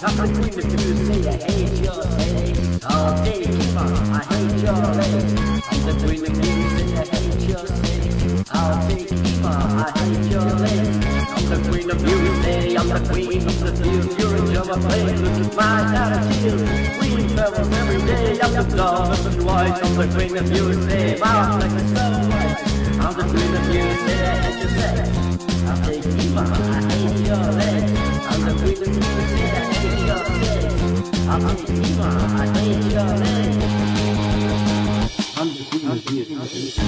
I'm the queen of music, I hate your legs. All day, keep on, I hate your legs. I'm the queen of music, I hate your legs. All day, keep on, I hate your legs. I'm the queen of music, I'm the queen of the field. You're a drummer playing, look at my attitude. We travel every day, I'm the dog of the white. I'm the queen of music, I'm like the sunlight. I'm the queen of music, I hate your sex. I'll take keep on, I hate your legs. I'm the queen of music, I hate your legs. I'll take keep on, I hate your legs. I'm the queen of music.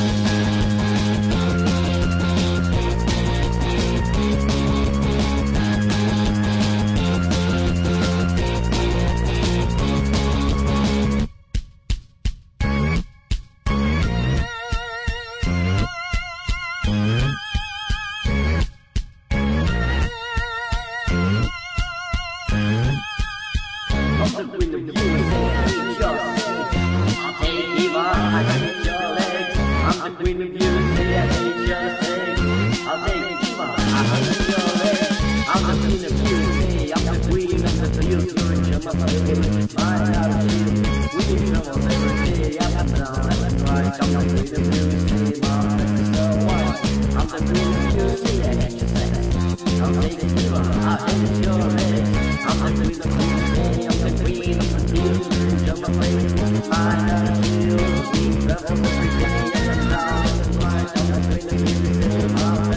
I'm the queen of music, I hate your legs. I'll take you on, I hate your legs. I'm the queen of music, I hate your legs. I'll take you on, I hate your legs. I'm the queen of music, I'm the queen of the field. You're a drummer playing, my attitude. We travel every day, up and down, left and right. I'm the queen of music, my legs are white. I'm the queen of music, I hate your sex. I'll take you on, I hate your legs. I'm the queen of music, I'm the queen of the field. Jump and play, find out a field. We travel every day, up and down, left and right. I'm the queen of music, my